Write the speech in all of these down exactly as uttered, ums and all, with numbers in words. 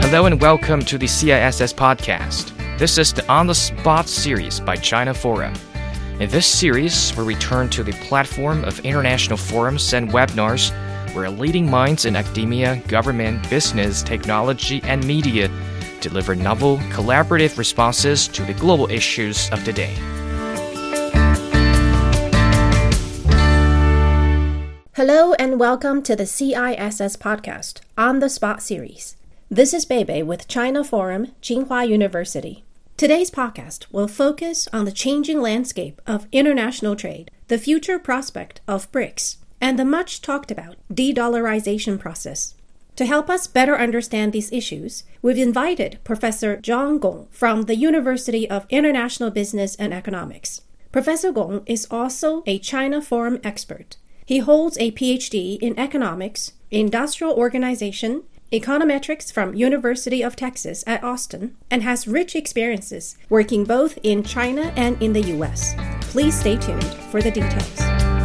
Hello and welcome to the C I S S podcast. This is the On the Spot series by China Forum. In this series, we return to the platform of international forums and webinars where leading minds in academia, government, business, technology, and media deliver novel, collaborative responses to the global issues of the day. Hello and welcome to the C I S S podcast, On the Spot series. This is Bebe with China Forum, Tsinghua University. Today's podcast will focus on the changing landscape of international trade, the future prospect of BRICS, and the much talked about de-dollarization process. To help us better understand these issues, we've invited Professor Zhang Gong from the University of International Business and Economics. Professor Gong is also a China Forum expert. He holds a P H D in economics, industrial organization, econometrics from University of Texas at Austin, and has rich experiences working both in China and in the U S. Please stay tuned for the details.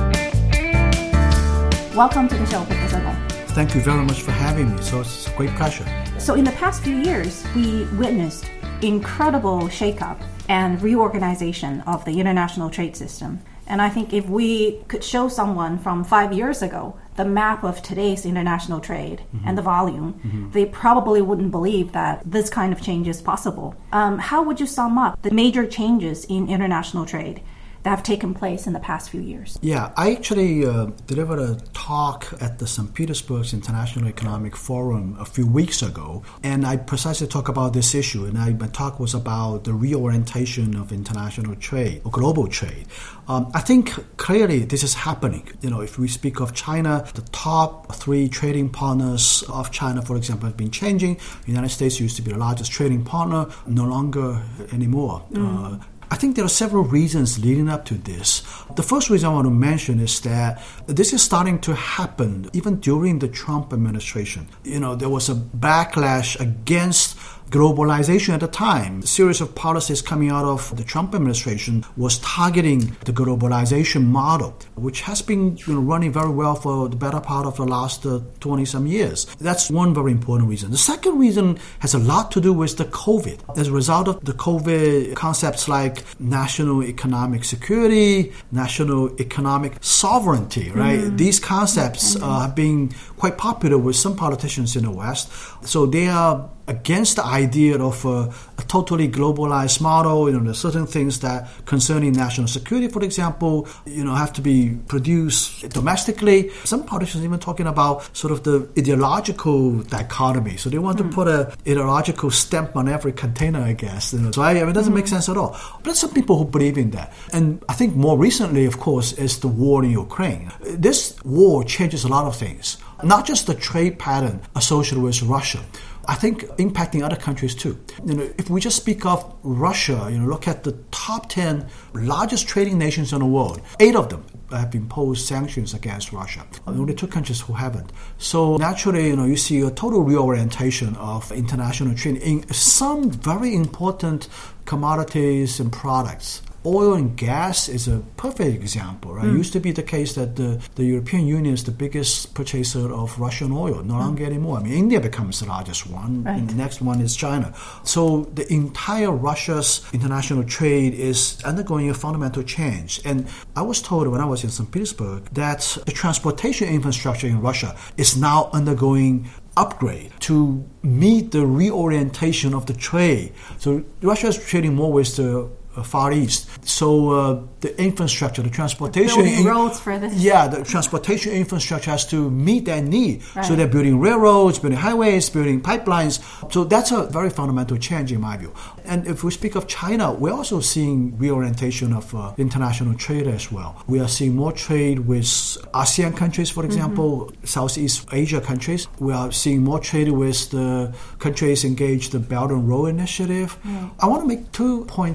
Welcome to the show, Professor Gong. Thank you very much for having me. So it's a great pleasure. So in the past few years, we witnessed incredible shakeup and reorganization of the international trade system. And I think if we could show someone from five years ago the map of today's international trade mm-hmm. and the volume, mm-hmm. they probably wouldn't believe that this kind of change is possible. Um, how would you sum up the major changes in international trade that have taken place in the past few years? Yeah, I actually uh, delivered a talk at the Saint Petersburg International Economic Forum a few weeks ago, and I precisely talk about this issue, and I, my talk was about the reorientation of international trade, or global trade. Um, I think clearly this is happening. You know, if we speak of China, the top three trading partners of China, for example, have been changing. The United States used to be the largest trading partner, no longer anymore. Mm. Uh, I think there are several reasons leading up to this. The first reason I want to mention is that this is starting to happen even during the Trump administration. You know, there was a backlash against globalization at the time. A series of policies coming out of the Trump administration was targeting the globalization model, which has been you know, running very well for the better part of the last uh, twenty-some years. That's one very important reason. The second reason has a lot to do with the COVID. As a result of the COVID, concepts like national economic security, national economic sovereignty, right? Mm-hmm. These concepts mm-hmm. uh, have been quite popular with some politicians in the West. So they are against the idea of a, a totally globalized model. You know, there's certain things that concerning national security, for example, you know, have to be produced domestically. Some politicians even talking about sort of the ideological dichotomy. So they want mm. to put a ideological stamp on every container, I guess. You know, so I, I mean, it doesn't mm. make sense at all. But there's some people who believe in that. And I think more recently, of course, is the war in Ukraine. This war changes a lot of things, not just the trade pattern associated with Russia. I think impacting other countries too. You know, if we just speak of Russia, you know, look at the top ten largest trading nations in the world. Eight of them have imposed sanctions against Russia. Only two countries who haven't. So naturally, you know, you see a total reorientation of international trade in some very important commodities and products. Oil and gas is a perfect example. Right? Mm. It used to be the case that the, the European Union is the biggest purchaser of Russian oil. No longer mm. anymore. I mean, India becomes the largest one, right. And the next one is China. So the entire Russia's international trade is undergoing a fundamental change. And I was told when I was in Saint Petersburg that the transportation infrastructure in Russia is now undergoing upgrade to meet the reorientation of the trade. So Russia is trading more with the Uh, Far East. So uh, the infrastructure, the transportation... Building roads for this. Yeah, the transportation infrastructure has to meet that need. Right. So they're building railroads, building highways, building pipelines. So that's a very fundamental change in my view. And if we speak of China, we're also seeing reorientation of uh, international trade as well. We are seeing more trade with ASEAN countries, for example, mm-hmm. Southeast Asia countries. We are seeing more trade with the countries engaged in the Belt and Road Initiative. Mm. I want to make two points in this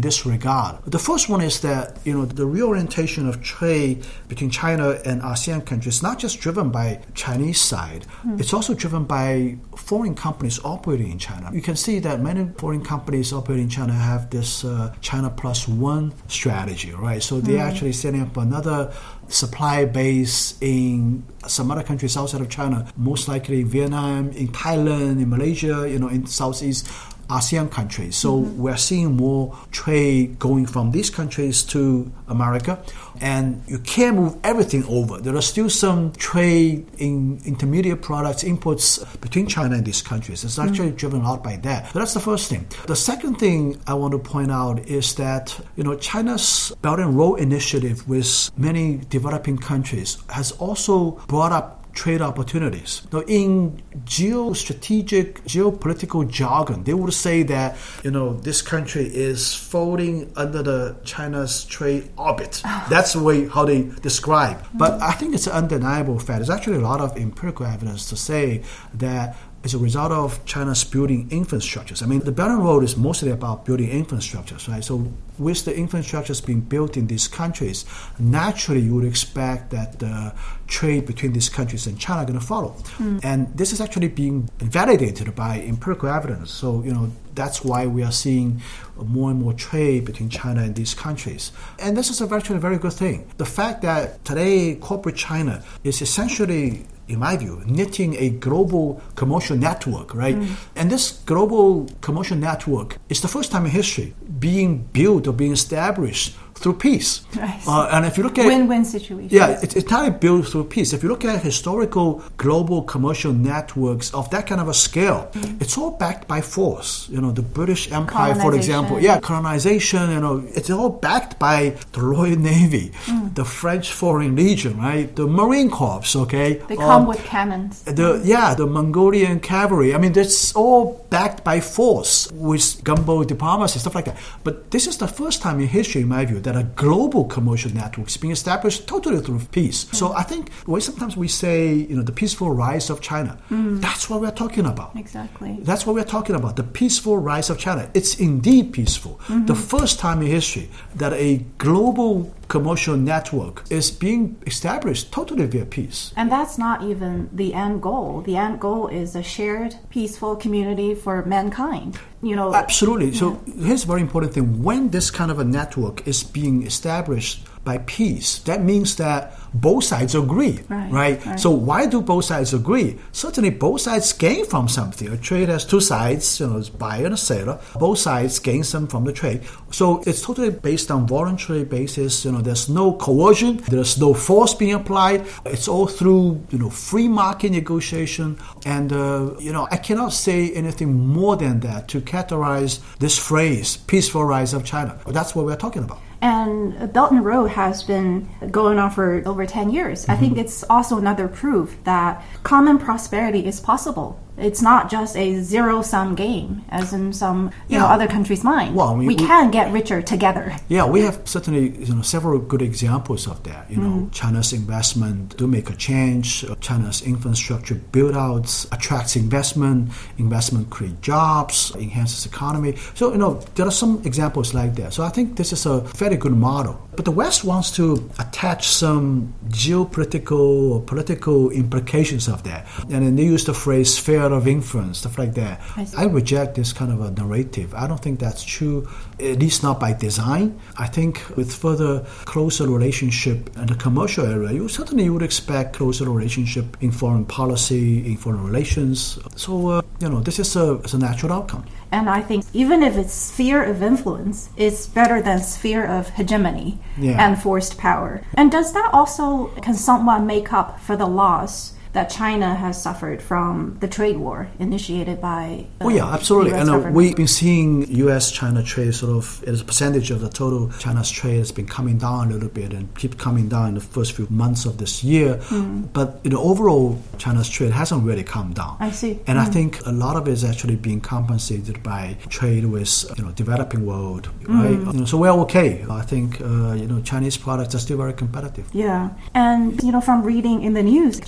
this regard. The first one is that, you know, the reorientation of trade between China and ASEAN countries is not just driven by Chinese side. Mm. It's also driven by foreign companies operating in China. You can see that many foreign companies operating in China have this uh, China plus one strategy, right? So they're mm. actually setting up another supply base in some other countries outside of China, most likely Vietnam, in Thailand, in Malaysia, you know, in Southeast ASEAN countries. So mm-hmm. we're seeing more trade going from these countries to America, and you can't move everything over. There are still some trade in intermediate products, inputs between China and these countries. It's actually mm-hmm. driven a lot by that. So that's the first thing. The second thing I want to point out is that, you know, China's Belt and Road Initiative with many developing countries has also brought up trade opportunities. Now, in geostrategic, geopolitical jargon, they would say that, you know, this country is folding under the China's trade orbit. That's the way how they describe. But I think it's an undeniable fact. There's actually a lot of empirical evidence to say that as a result of China's building infrastructures. I mean, the Belt and Road is mostly about building infrastructures, right? So with the infrastructures being built in these countries, naturally you would expect that the trade between these countries and China are going to follow. Mm. And this is actually being validated by empirical evidence. So, you know, that's why we are seeing more and more trade between China and these countries. And this is actually a very good thing. The fact that today corporate China is essentially, in my view, knitting a global commercial network, right? Mm. And this global commercial network is the first time in history being built or being established through peace. Right. Uh, and if you look at win-win situation. Yeah, it's entirely built through peace. If you look at historical global commercial networks of that kind of a scale, mm. it's all backed by force. You know, the British Empire, for example, yeah, colonization. You know, it's all backed by the Royal Navy, mm. the French Foreign Legion, right, the Marine Corps. Okay, they come um, with cannons. The yeah, the Mongolian cavalry. I mean, that's all backed by force with gunboat diplomacy, stuff like that. But this is the first time in history, in my view, that a global commercial network is being established totally through peace. Mm. So I think when sometimes we say, you know, the peaceful rise of China, mm. that's what we're talking about. Exactly. That's what we're talking about, the peaceful rise of China. It's indeed peaceful. Mm-hmm. The first time in history that a global commercial network is being established totally via peace. And that's not even the end goal. The end goal is a shared, peaceful community for mankind. You know, absolutely. Yeah. So here's a very important thing. When this kind of a network is being established by peace, that means that both sides agree, right, right? right? So why do both sides agree? Certainly both sides gain from something. A trade has two sides, you know, it's buyer and a seller. Both sides gain some from the trade. So it's totally based on voluntary basis. You know, there's no coercion, there's no force being applied. It's all through, you know, free market negotiation. And, uh, you know, I cannot say anything more than that to characterize this phrase, peaceful rise of China. That's what we're talking about. And Belt and Road has been going on for over ten years. Mm-hmm. I think it's also another proof that common prosperity is possible. It's not just a zero-sum game, as in some you yeah. know other countries' mind. Well, I mean, we, we can get richer together. Yeah, we have certainly you know several good examples of that. You know, mm. China's investment do make a change. China's infrastructure build-outs attracts investment. Investment create jobs, enhances economy. So you know there are some examples like that. So I think this is a very good model. But the West wants to attach some geopolitical or political implications of that, and then they use the phrase sphere of influence, stuff like that. I, I reject this kind of a narrative. I don't think that's true, at least not by design. I think with further closer relationship in the commercial area, you certainly would expect closer relationship in foreign policy, in foreign relations. So, uh, you know, this is a, it's a natural outcome. And I think even if it's sphere of influence, it's better than sphere of hegemony yeah. and forced power. And does that also, can somewhat make up for the loss that China has suffered from the trade war initiated by uh, oh yeah, absolutely. U S and uh, we've been seeing U S China trade sort of as a percentage of the total China's trade has been coming down a little bit and keep coming down in the first few months of this year. Mm. But you know, overall, China's trade hasn't really come down. I see. And mm. I think a lot of it is actually being compensated by trade with you know developing world, right? Mm. You know, so we're okay. I think uh, you know Chinese products are still very competitive. Yeah, and you know from reading in the news, China has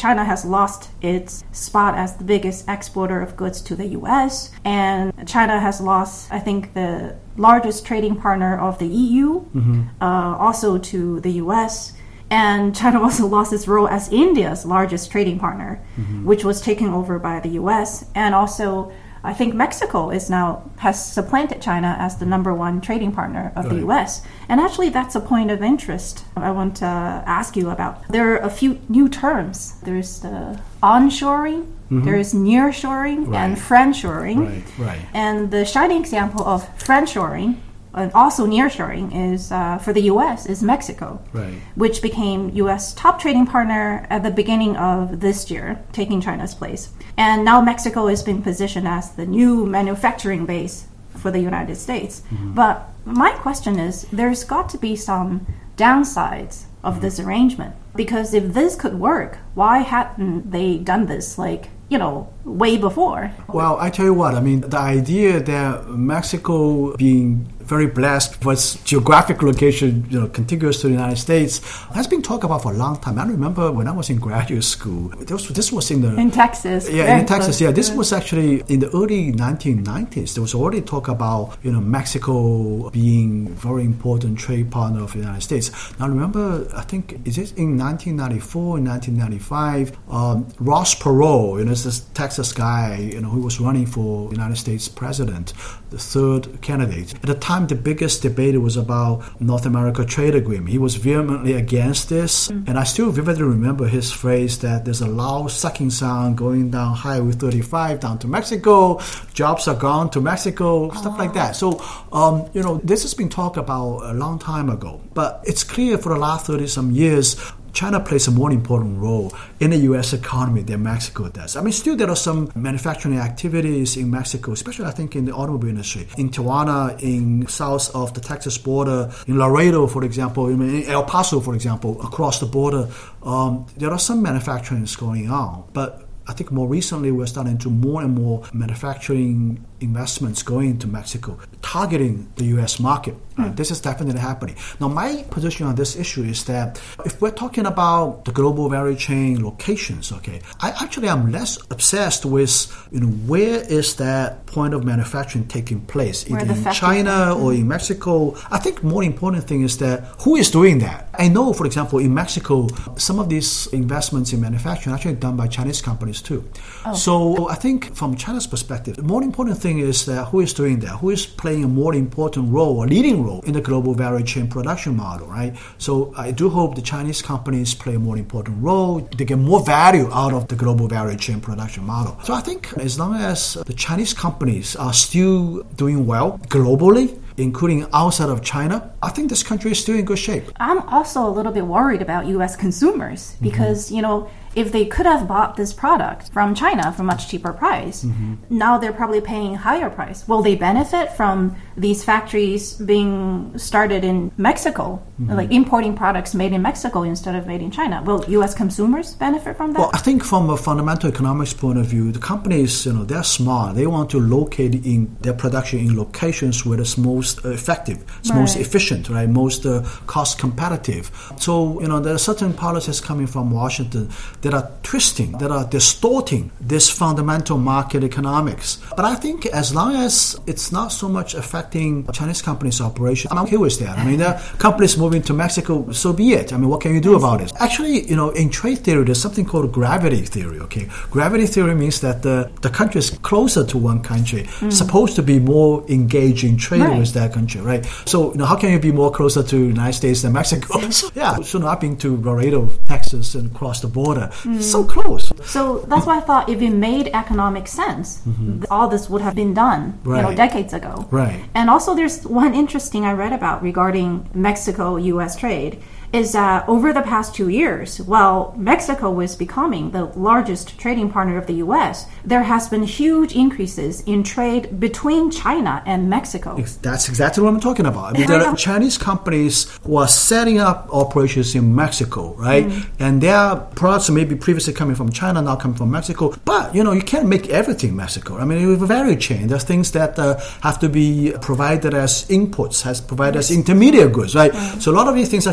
lost its spot as the biggest exporter of goods to the U S, and China has lost, I think, the largest trading partner of the E U, mm-hmm. uh, also to the U S, and China also lost its role as India's largest trading partner, mm-hmm. which was taken over by the U S, and also I think Mexico is now has supplanted China as the number one trading partner of right. the U S. And actually, that's a point of interest I want to ask you about. There are a few new terms. There's the onshoring, mm-hmm. there is nearshoring, right. and friendshoring. Right, right. And the shining example of friendshoring and also nearshoring is uh, for the U S is Mexico, right. which became U S top trading partner at the beginning of this year, taking China's place. And now Mexico has been positioned as the new manufacturing base for the United States. Mm-hmm. But my question is, there's got to be some downsides of mm-hmm. this arrangement, because if this could work, why hadn't they done this like, you know, way before? Well, I tell you what, I mean, the idea that Mexico being very blessed for its geographic location, you know, contiguous to the United States, has been talked about for a long time. I remember when I was in graduate school, this, this was in the... In Texas. Yeah, in Texas, yeah. This was actually in the early nineteen nineties. There was already talk about, you know, Mexico being a very important trade partner of the United States. Now, remember, I think, is it in nineteen ninety-four, in nineteen ninety-five, um, Ross Perot, you know, this Texas guy, you know, who was running for United States president, the third candidate. At the time, the biggest debate was about North America trade agreement. He was vehemently against this, mm. and I still vividly remember his phrase that there's a loud sucking sound going down Highway thirty-five down to Mexico. Jobs are gone to Mexico, oh. stuff like that. So, um, you know, this has been talked about a long time ago, but it's clear for the last thirty some years, China plays a more important role in the U S economy than Mexico does. I mean, still there are some manufacturing activities in Mexico, especially I think in the automobile industry. In Tijuana, in south of the Texas border, in Laredo, for example, in El Paso, for example, across the border, um, there are some manufacturing going on. But I think more recently we're starting to more and more manufacturing investments going into Mexico, targeting the U S market. Mm. Uh, this is definitely happening. Now, my position on this issue is that if we're talking about the global value chain locations, okay, I actually am less obsessed with, you know, where is that point of manufacturing taking place, where either in China or in Mexico. I think more important thing is that who is doing that. I know, for example, in Mexico, some of these investments in manufacturing are actually done by Chinese companies too. Oh. So I think from China's perspective, the more important thing is that who is doing that, who is playing a more important role, a leading role in the global value chain production model, right? So I do hope the Chinese companies play a more important role. They get more value out of the global value chain production model. So I think as long as the Chinese companies are still doing well globally, including outside of China, I think this country is still in good shape. I'm also a little bit worried about U S consumers because, mm-hmm. you know, if they could have bought this product from China for much cheaper price, mm-hmm. now they're probably paying higher price. Will they benefit from these factories being started in Mexico, mm-hmm. like importing products made in Mexico instead of made in China? Will U S consumers benefit from that? Well, I think from a fundamental economics point of view, the companies, you know, they're smart. They want to locate in their production in locations where it's most effective, it's right. most efficient, right, most uh, cost competitive. So, you know, there are certain policies coming from Washington that are twisting, that are distorting this fundamental market economics. But I think as long as it's not so much affecting Chinese companies' operations, I'm okay with that. I mean, there are companies moving to Mexico, so be it. I mean, what can you do about it? Actually, you know, in trade theory, there's something called gravity theory, okay? Gravity theory means that the, the country is closer to one country, mm. supposed to be more engaged in trade right. with that country, right? So, you know, how can you be more closer to the United States than Mexico? So, yeah, so now I've been to Laredo, Texas, and across the border. Mm. So close. So that's why I thought if it made economic sense, mm-hmm. all this would have been done, right. you know, decades ago. Right. And also there's one interesting I read about regarding Mexico-U S trade is that over the past two years, while Mexico was becoming the largest trading partner of the U S, there has been huge increases in trade between China and Mexico. That's exactly what I'm talking about. I mean, there are Chinese companies who are setting up operations in Mexico, right? Mm. And their products may be previously coming from China, now coming from Mexico. But, you know, you can't make everything Mexico. I mean, you have a value chain. There's things that uh, have to be provided as inputs, has provided yes. as intermediate goods, right? Mm. So a lot of these things are actually coming from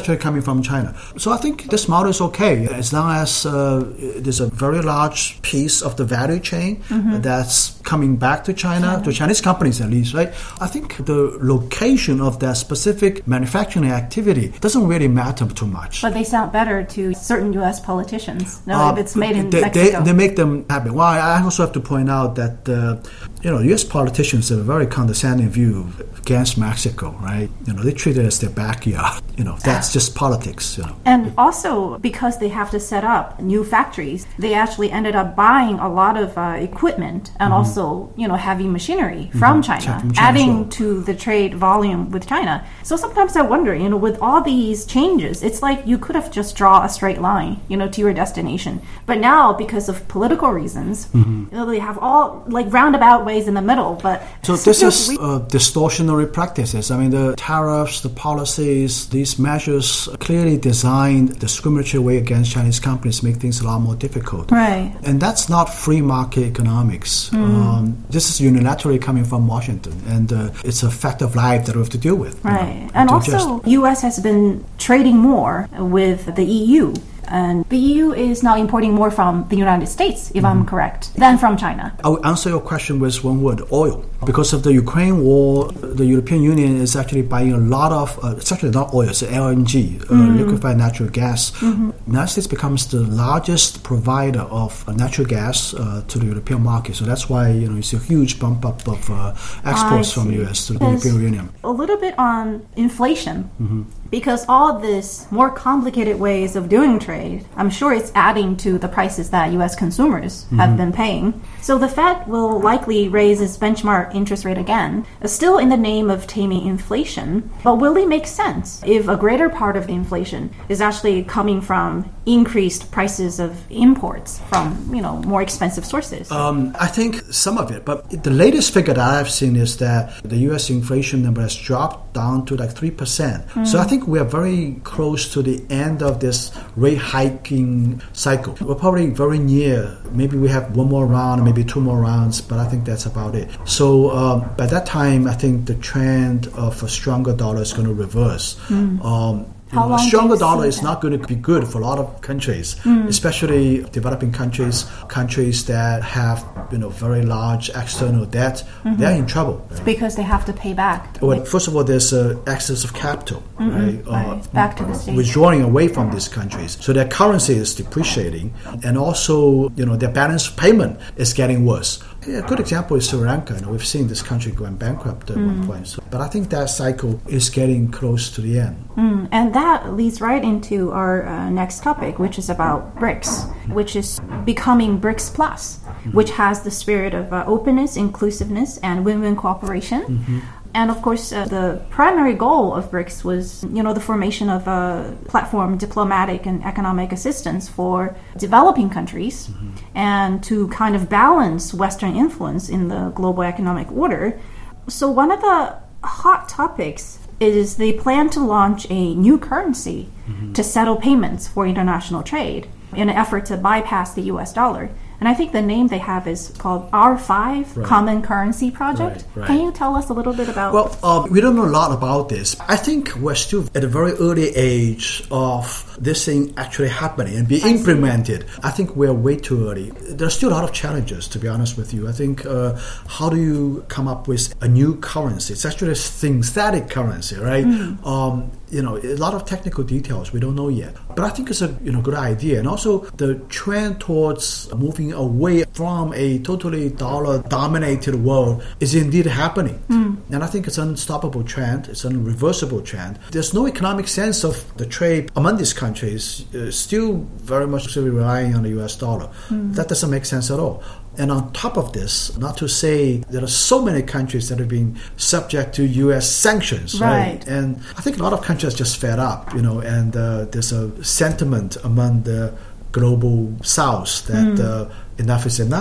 from China. So I think this model is okay as long as uh, there's a very large piece of the value chain mm-hmm. that's coming back to China, China, to Chinese companies at least, right? I think the location of that specific manufacturing activity doesn't really matter too much. But they sound better to certain U S politicians. No, uh, if it's made in they, Mexico. They, they make them happy. Well, I also have to point out that uh, you know, U S politicians have a very condescending view against Mexico, right? You know, they treat it as their backyard. You know, that's just politics, you know. And also, because they have to set up new factories, they actually ended up buying a lot of uh, equipment and mm-hmm. also, you know, heavy machinery from mm-hmm. China, from China, adding well. to the trade volume with China. So sometimes I wonder, you know, with all these changes, it's like you could have just drawn a straight line, you know, to your destination. But now, because of political reasons, mm-hmm. you know, they have all, like, roundabout ways in the middle. But so this is uh, distortionary practices. I mean, the tariffs, the policies, these measures clearly designed discriminatory way against Chinese companies, make things a lot more difficult. Right. And that's not free market economics. Mm. Um, this is unilaterally coming from Washington, and uh, it's a fact of life that we have to deal with. Right. You know, and also, U S has been trading more with the E U. And the E U is now importing more from the United States, if mm-hmm. I'm correct, than from China. I will answer your question with one word, oil. Because of the Ukraine war, the European Union is actually buying a lot of, uh, it's actually not oil, it's L N G, uh, mm-hmm. liquefied natural gas. Mm-hmm. The United States becomes the largest provider of uh, natural gas uh, to the European market. So that's why, you know, you see a huge bump up of uh, exports from the U S to the There's European Union. A little bit on inflation. Mm-hmm. Because all this more complicated ways of doing trade, I'm sure it's adding to the prices that U S consumers mm-hmm. have been paying. So the Fed will likely raise its benchmark interest rate again, still in the name of taming inflation. But will it make sense if a greater part of the inflation is actually coming from increased prices of imports from, you know, more expensive sources? Um, I think some of it. But the latest figure that I've seen is that the U S inflation number has dropped down to like three percent. Mm. So I think we are very close to the end of this rate hiking cycle. We're probably very near. Maybe we have one more round, maybe two more rounds, but I think that's about it. So um, by that time, I think the trend of a stronger dollar is going to reverse. Mm. Um, You know, a stronger dollar is not going to be good for a lot of countries, mm. especially developing countries, countries that have, you know, very large external debt. Mm-hmm. They're in trouble. Right? Because they have to pay back. Well, first of all, there's uh, excess of capital, mm-hmm. right? right. Uh, back to the state. Withdrawing away from these countries. So their currency is depreciating. And also, you know, their balance of payment is getting worse. Yeah, a good example is Sri Lanka. You know, we've seen this country going bankrupt at mm. one point. So, but I think that cycle is getting close to the end. Mm. And that leads right into our uh, next topic, which is about BRICS, which is becoming BRICS Plus, mm-hmm. which has the spirit of uh, openness, inclusiveness, and win-win cooperation. Mm-hmm. And of course, uh, the primary goal of BRICS was, you know, the formation of a platform, diplomatic and economic assistance for developing countries, mm-hmm. and to kind of balance Western influence in the global economic order. So one of the hot topics is they plan to launch a new currency mm-hmm. to settle payments for international trade in an effort to bypass the U S dollar. And I think the name they have is called R five, right. Common Currency Project. Right, right. Can you tell us a little bit about... Well, um, we don't know a lot about this. I think we're still at a very early age of this thing actually happening and be I implemented. See. I think we're way too early. There's still a lot of challenges, to be honest with you. I think uh, how do you come up with a new currency? It's actually a synthetic currency, right? Mm. Um, you know, a lot of technical details we don't know yet. But I think it's a you know good idea. And also the trend towards moving away from a totally dollar-dominated world is indeed happening. Mm. And I think it's an unstoppable trend. It's an irreversible trend. There's no economic sense of the trade among these countries, uh, still very much still relying on the U S dollar. Mm. That doesn't make sense at all. And on top of this, not to say there are so many countries that are being subject to U S sanctions, right? right? And I think a lot of countries are just fed up, you know, and uh, there's a sentiment among the global South that mm. uh, enough is enough.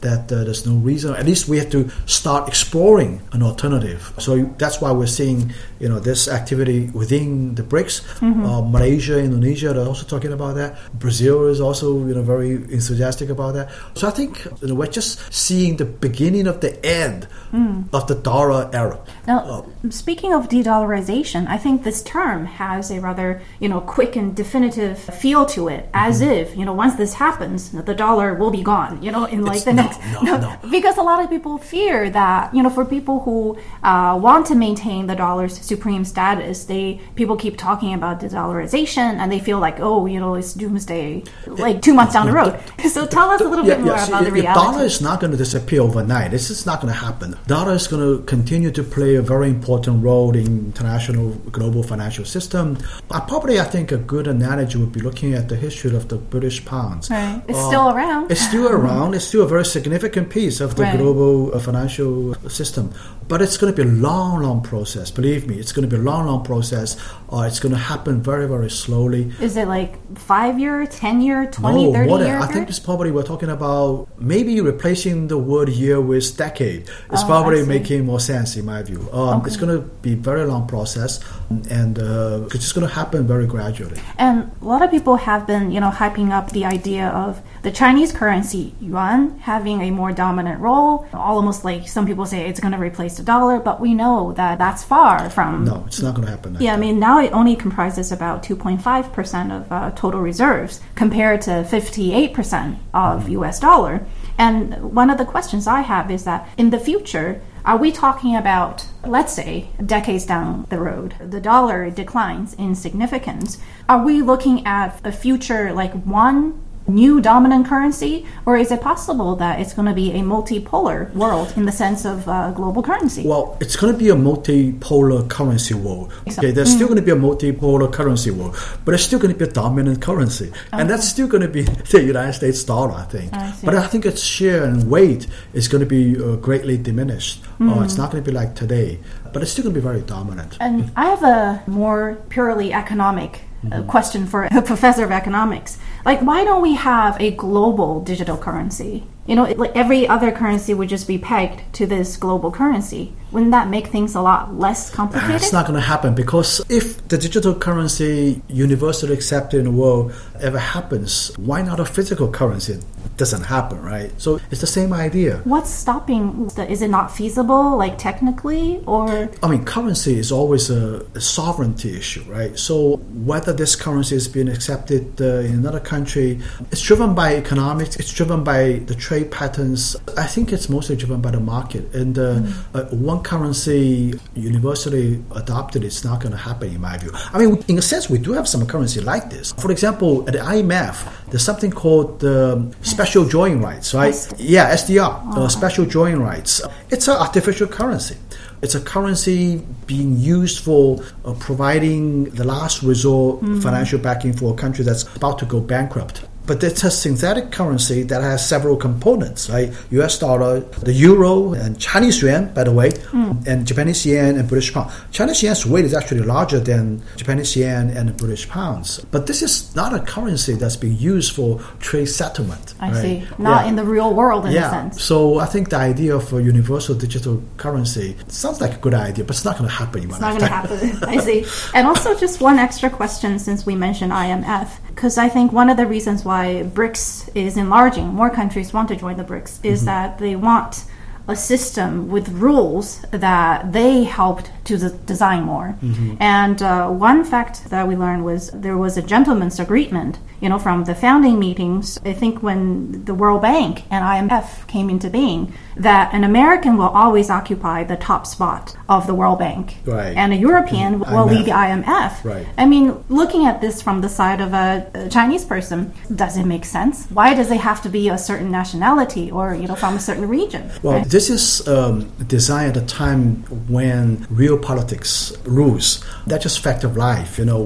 that uh, there's no reason. At least we have to start exploring an alternative. So that's why we're seeing, you know, this activity within the BRICS. Mm-hmm. Uh, Malaysia, Indonesia, they're also talking about that. Brazil is also, you know, very enthusiastic about that. So I think, you know, we're just seeing the beginning of the end mm. of the dollar era. Now, uh, speaking of de-dollarization, I think this term has a rather, you know, quick and definitive feel to it, as mm-hmm. if, you know, once this happens, the dollar will be gone, you know, in like it's, the next... No, no, no. Because a lot of people fear that, you know, for people who uh, want to maintain the dollar's supreme status, they people keep talking about de-dollarization, and they feel like, oh, you know, it's doomsday, like two months down the road. So tell us a little yeah, bit more yeah, about see, the the reality. Dollar is not going to disappear overnight. This is not going to happen. Dollar is going to continue to play a very important role in international global financial system. Uh, probably, I think a good analogy would be looking at the history of the British pounds. Right. It's uh, still around. It's still around. It's still a very significant piece of the right. global uh, financial system. But it's going to be a long, long process. Believe me, it's going to be a long, long process. Uh, it's going to happen very, very slowly. Is it like five year, ten year, twenty, no, thirty more than, year? I think it's probably we're talking about maybe replacing the word year with decade. It's oh, probably making more sense in my view. Um, okay. It's going to be a very long process, and uh, it's just going to happen very gradually. And a lot of people have been, you know, hyping up the idea of the Chinese currency yuan having a more dominant role. Almost like some people say it's going to replace the dollar, but we know that that's far from. No, it's not going to happen. Like yeah, that. I mean now it only comprises about two point five percent of uh, total reserves compared to fifty-eight percent of mm. U S dollar. And one of the questions I have is that in the future, are we talking about, let's say, decades down the road, the dollar declines in significance? Are we looking at a future like one new dominant currency, or is it possible that it's going to be a multipolar world in the sense of uh, global currency? Well, it's going to be a multipolar currency world. Okay, there's mm. still going to be a multipolar currency world, but it's still going to be a dominant currency, okay. and that's still going to be the United States dollar, I think. I but I think its share and weight is going to be uh, greatly diminished. Mm. Uh, it's not going to be like today, but it's still going to be very dominant. And I have a more purely economic a question for a professor of economics. Like, why don't we have a global digital currency? You know, like every other currency would just be pegged to this global currency. Wouldn't that make things a lot less complicated? It's not going to happen, because if the digital currency universally accepted in the world ever happens, why not a physical currency? It doesn't happen, right? So it's the same idea. What's stopping? Is it not feasible, like technically, or? I mean, currency is always a, a sovereignty issue, right? So whether this currency is being accepted uh, in another country, it's driven by economics, it's driven by the trade patterns. I think it's mostly driven by the market. And uh, mm. uh, one currency universally adopted, it's not going to happen in my view. I mean, in a sense, we do have some currency like this. For example, at the I M F, there's something called um, special drawing rights, right? S- yeah, S D R, oh. uh, special drawing rights. It's an artificial currency. It's a currency being used for uh, providing the last resort mm. financial backing for a country that's about to go bankrupt. But it's a synthetic currency that has several components, right? U S dollar, the euro, and Chinese yuan, by the way, mm. and Japanese yen and British pound. Chinese yen's weight is actually larger than Japanese yen and the British pounds. But this is not a currency that's being used for trade settlement. I right? see. Not yeah. in the real world in yeah. a sense. So I think the idea of a universal digital currency sounds like a good idea, but it's not going to happen in my It's not going to happen. I see. And also just one extra question since we mentioned I M F, because I think one of the reasons why BRICS is enlarging, more countries want to join the BRICS, is mm-hmm. that they want a system with rules that they helped to z- design more. Mm-hmm. And uh, one fact that we learned was there was a gentleman's agreement, you know, from the founding meetings, I think when the World Bank and I M F came into being, that an American will always occupy the top spot of the World Bank. Right. And a European mm-hmm. will I M F. lead the I M F. Right. I mean, looking at this from the side of a, a Chinese person, does it make sense? Why does it have to be a certain nationality or, you know, from a certain region? Well, right? This is um, designed at a time when real politics rules. That's just fact of life, you know.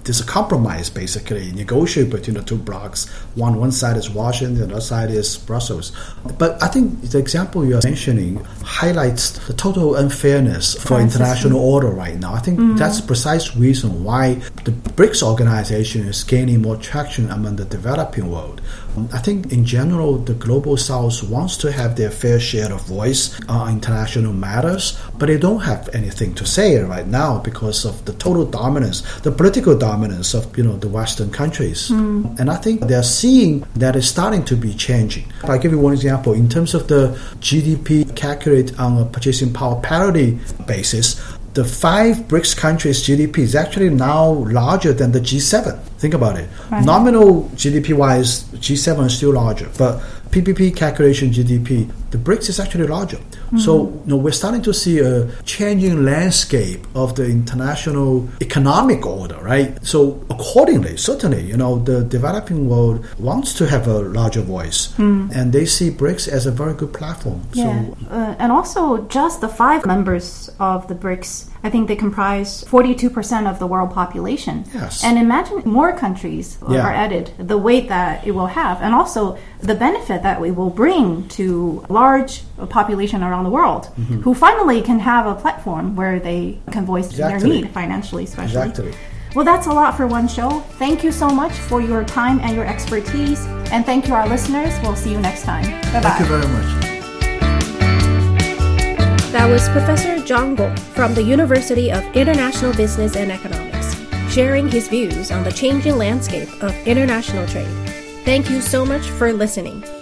there's a compromise, basically, negotiate between the two blocs. One one side is Washington, the other side is Brussels. But I think the example you are mentioning highlights the total unfairness for international order right now. I think mm-hmm. that's the precise reason why the BRICS organization is gaining more traction among the developing world. I think in general, the global south wants to have their fair share of voice on international matters, but they don't have anything to say right now because of the total dominance, the political dominance of you know the Western countries. Mm. And I think they're seeing that it's starting to be changing. I'll give you one example. In terms of the G D P calculated on a purchasing power parity basis, the five BRICS countries' G D P is actually now larger than the G seven. Think about it. Right. Nominal G D P-wise, G seven is still larger, but P P P calculation G D P, the BRICS is actually larger. Mm-hmm. So you know, we're starting to see a changing landscape of the international economic order, right? So accordingly, certainly, you know, the developing world wants to have a larger voice, mm. and they see BRICS as a very good platform. Yeah. So, uh, and also just the five members of the BRICS, I think they comprise forty-two percent of the world population. Yes. And imagine more countries yeah. are added, the weight that it will have, and also the benefit that it will bring to large population around the world, mm-hmm. who finally can have a platform where they can voice exactly. their need financially, especially. Exactly. Well, that's a lot for one show. Thank you so much for your time and your expertise. And thank you, our listeners. We'll see you next time. Bye-bye. Thank you very much. That was Professor Zhang Gong from the University of International Business and Economics, sharing his views on the changing landscape of international trade. Thank you so much for listening.